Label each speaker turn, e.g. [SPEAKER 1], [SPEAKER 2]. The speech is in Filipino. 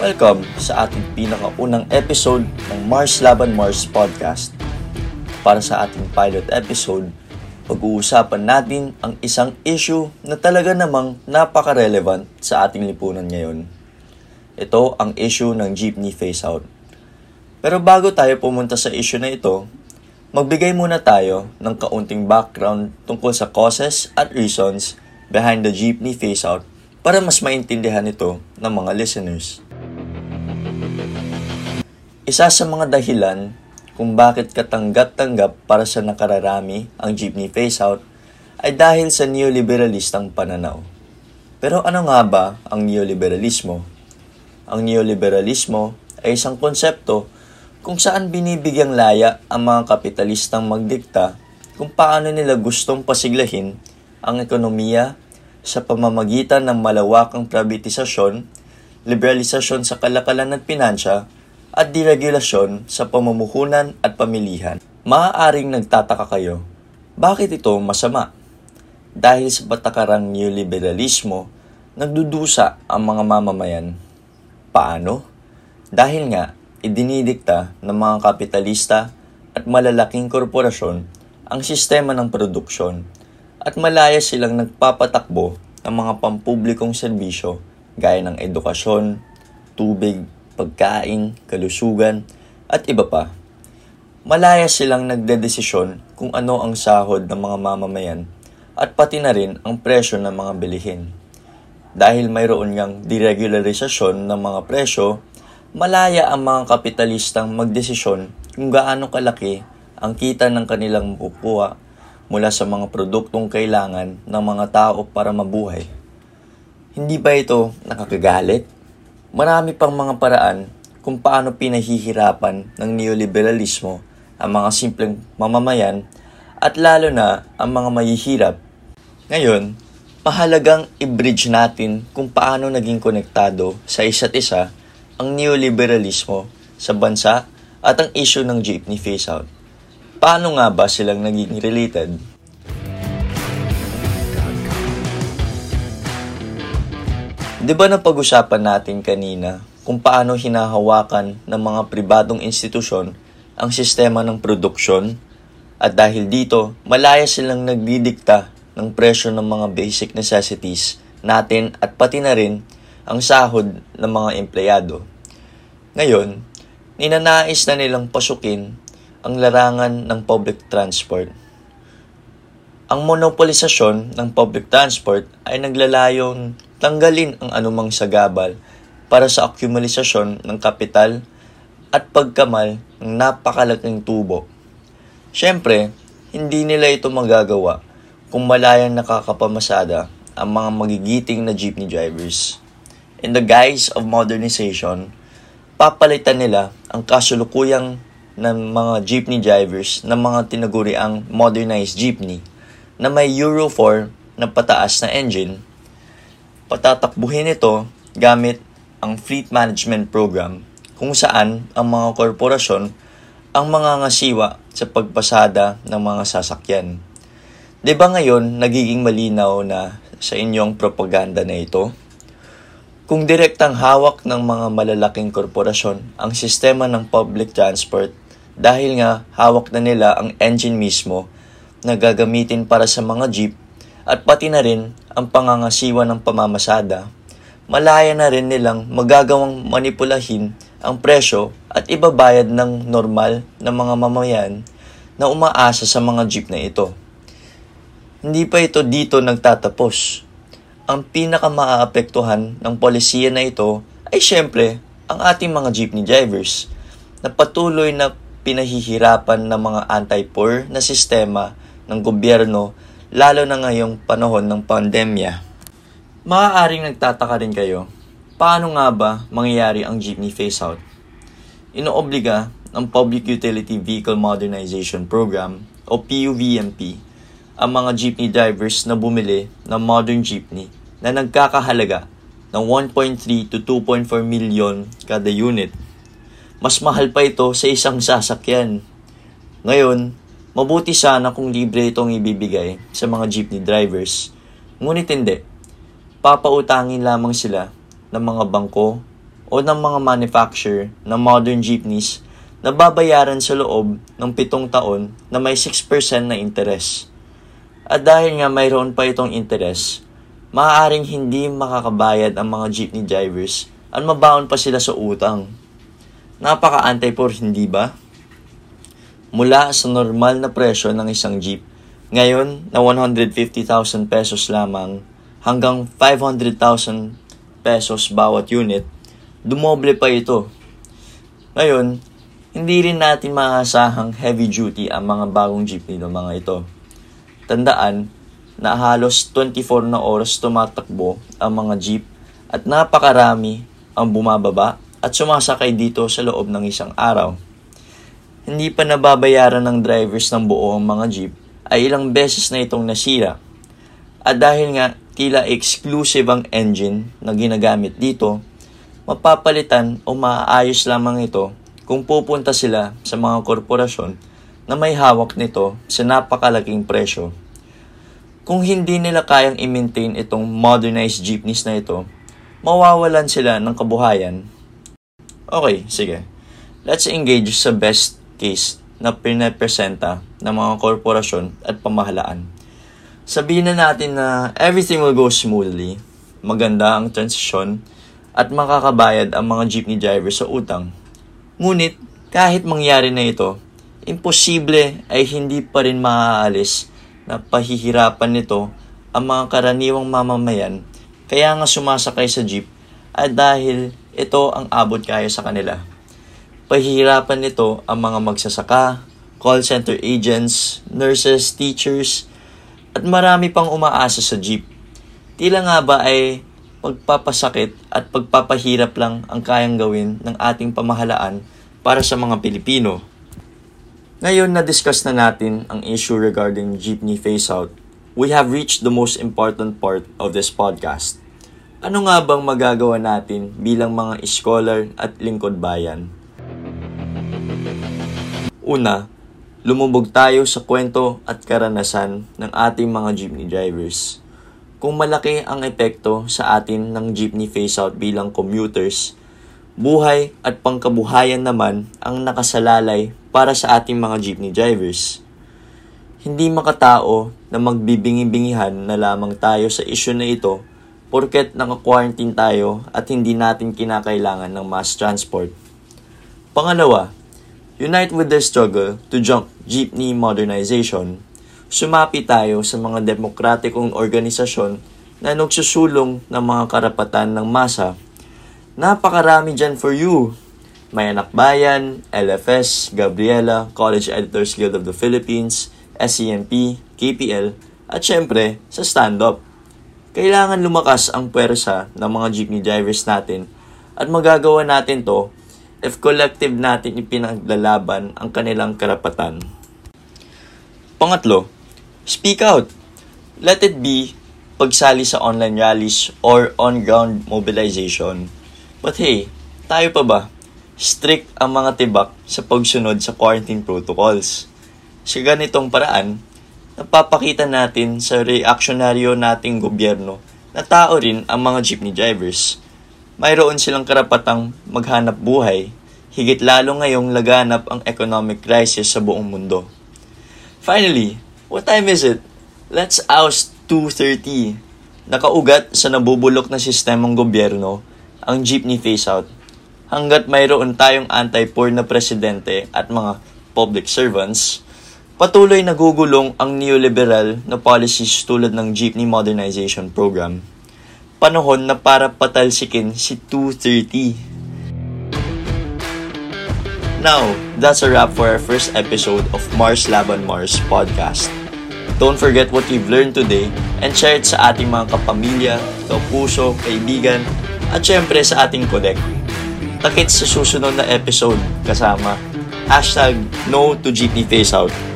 [SPEAKER 1] Welcome sa ating pinakaunang episode ng Mars Laban Mars Podcast. Para sa ating pilot episode, pag-uusapan natin ang isang issue na talaga namang napaka-relevant sa ating lipunan ngayon. Ito ang issue ng jeepney phase-out. Pero bago tayo pumunta sa issue na ito, magbigay muna tayo ng kaunting background tungkol sa causes at reasons behind the jeepney phase-out para mas maintindihan ito ng mga listeners. Isa sa mga dahilan kung bakit katanggap-tanggap para sa nakararami ang jeepney phase-out ay dahil sa neoliberalistang pananaw. Pero ano nga ba ang neoliberalismo? Ang neoliberalismo ay isang konsepto kung saan binibigyang laya ang mga kapitalistang magdikta kung paano nila gustong pasiglahin ang ekonomiya sa pamamagitan ng malawakang privatisasyon, liberalisasyon sa kalakalan at pinansya, at deregulasyon sa pamumuhunan at pamilihan. Maaaring nagtataka kayo, bakit ito masama? Dahil sa patakarang neoliberalismo, nagdudusa ang mga mamamayan. Paano? Dahil nga, idinidikta ng mga kapitalista at malalaking korporasyon ang sistema ng produksyon at malaya silang nagpapatakbo ng mga pampublikong serbisyo gaya ng edukasyon, tubig, pagkain, kalusugan, at iba pa. Malaya silang nagdedesisyon kung ano ang sahod ng mga mamamayan at pati na rin ang presyo ng mga bilihin. Dahil mayroon ngang deregularisasyon ng mga presyo, malaya ang mga kapitalistang magdesisyon kung gaano kalaki ang kita ng kanilang makukuha mula sa mga produktong kailangan ng mga tao para mabuhay. Hindi ba ito nakakagalit? Marami pang mga paraan kung paano pinahihirapan ng neoliberalismo ang mga simpleng mamamayan at lalo na ang mga mahihirap. Ngayon, mahalagang i-bridge natin kung paano naging konektado sa isa't isa ang neoliberalismo sa bansa at ang issue ng jeepney phase-out. Paano nga ba silang naging related? Di ba napag-usapan natin kanina kung paano hinahawakan ng mga pribadong institusyon ang sistema ng produksyon at dahil dito, malaya silang nagdidikta ng presyo ng mga basic necessities natin at pati na rin ang sahod ng mga empleyado. Ngayon, ninanais na nilang pasukin ang larangan ng public transport. Ang monopolisasyon ng public transport ay naglalayong tanggalin ang anumang sagabal para sa akumulation ng kapital at pagkamal ng napakalaking tubo. Siyempre, hindi nila ito magagawa kung malayang nakakapamasada ang mga magigiting na jeepney drivers. In the guise of modernization, papalitan nila ang kasulukuyang ng mga jeepney drivers ng mga tinaguriang modernized jeepney na may Euro 4 na pataas na engine. Patatakbuhin ito gamit ang Fleet Management Program kung saan ang mga korporasyon ang mga ngasiwa sa pagpasada ng mga sasakyan. Di ba ngayon nagiging malinaw na sa inyong propaganda na ito? Kung direktang hawak ng mga malalaking korporasyon ang sistema ng public transport dahil nga hawak na nila ang engine mismo na gagamitin para sa mga jeep at pati na rin ang pangangasiwa ng pamamasada, malaya na rin nilang magagawang manipulahin ang presyo at ibabayad ng normal na mga mamayan na umaasa sa mga jeep na ito. Hindi pa ito dito nagtatapos. Ang pinakamaapektuhan ng polisiya na ito ay syempre ang ating mga jeepney drivers na patuloy na pinahihirapan ng mga anti-poor na sistema ng gobyerno lalo na ngayong panahon ng pandemya. Maaaring nagtataka rin kayo, paano nga ba mangyayari ang jeepney phase-out? Inoobliga ng Public Utility Vehicle Modernization Program o PUVMP ang mga jeepney drivers na bumili ng modern jeepney na nagkakahalaga ng 1.3 to 2.4 million kada unit. Mas mahal pa ito sa isang sasakyan. Ngayon, mabuti sana kung libre itong ibibigay sa mga jeepney drivers. Ngunit hindi. Papautangin lamang sila ng mga bangko o ng mga manufacturer ng modern jeepneys na babayaran sa loob ng 7 taon na may 6% na interes. At dahil nga mayroon pa itong interes, maaaring hindi makakabayad ang mga jeepney drivers at mabaon pa sila sa utang. Napaka-antay-por, hindi ba? Mula sa normal na presyo ng isang jeep, ngayon na 150,000 pesos lamang hanggang 500,000 pesos bawat unit, dumoble pa ito. Ngayon, hindi rin natin maasahang heavy duty ang mga bagong jeepney ng mga ito. Tandaan na halos 24 na oras tumatakbo ang mga jeep at napakarami ang bumababa at sumasakay dito sa loob ng isang araw. Hindi pa nababayaran ng drivers ng buo ang mga jeep ay ilang beses na itong nasira. At dahil nga tila exclusive ang engine na ginagamit dito, mapapalitan o maaayos lamang ito kung pupunta sila sa mga korporasyon na may hawak nito sa napakalaking presyo. Kung hindi nila kayang i-maintain itong modernized jeepneys na ito, mawawalan sila ng kabuhayan. Okay, sige. Let's engage sa best case na pinapresenta ng mga korporasyon at pamahalaan. Sabihin na natin na everything will go smoothly, maganda ang transisyon, at makakabayad ang mga jeepney drivers sa utang. Ngunit, kahit mangyari na ito, imposible ay hindi pa rin maaalis na pahihirapan nito ang mga karaniwang mamamayan kaya nga sumasakay sa jeep at dahil ito ang abot kaya sa kanila. Pahihirapan nito ang mga magsasaka, call center agents, nurses, teachers, at marami pang umaasa sa jeep. Tila nga ba ay pagpapasakit at pagpapahirap lang ang kayang gawin ng ating pamahalaan para sa mga Pilipino. Ngayon na-discuss na natin ang issue regarding jeepney phase-out, we have reached the most important part of this podcast. Ano nga bang magagawa natin bilang mga scholar at lingkod bayan? Una, lumubog tayo sa kwento at karanasan ng ating mga jeepney drivers. Kung malaki ang epekto sa atin ng jeepney phase-out bilang commuters, buhay at pangkabuhayan naman ang nakasalalay para sa ating mga jeepney drivers. Hindi makatao na magbibingi-bingihan na lamang tayo sa issue na ito porket naka-quarantine tayo at hindi natin kinakailangan ng mass transport. Pangalawa, unite with the struggle to jump jeepney modernization. Sumapi tayo sa mga demokratikong organisasyon na nagsusulong ng mga karapatan ng masa. Napakarami dyan for you. May Anak Bayan, LFS, Gabriela, College Editors Guild of the Philippines, SCMP, KPL, at syempre sa stand-up. Kailangan lumakas ang puwersa ng mga jeepney drivers natin at magagawa natin to if collective natin ipinaglalaban ang kanilang karapatan. Pangatlo, speak out. Let it be pagsali sa online rallies or on-ground mobilization. But hey, tayo pa ba? Strict ang mga tibak sa pagsunod sa quarantine protocols. Sa ganitong paraan, napapakita natin sa reaksyonaryo nating gobyerno na tao rin ang mga jeepney drivers. Mayroon silang karapatang maghanap buhay, higit lalo ngayong laganap ang economic crisis sa buong mundo. Finally, what time is it? Let's oust 230. Nakaugat sa nabubulok na sistemang gobyerno ang jeepney phase-out. Hanggat mayroon tayong anti-poor na presidente at mga public servants, patuloy nagugulong ang neoliberal na policies tulad ng jeepney modernization program. Panahon na para patalsikin si 230. Now, that's a wrap for our first episode of Mars Laban Mars podcast. Don't forget what you've learned today and share it sa ating mga kapamilya, kapuso, kaibigan, at syempre sa ating connect. Takit sa susunod na episode kasama #NoToJeepneyPhaseOut.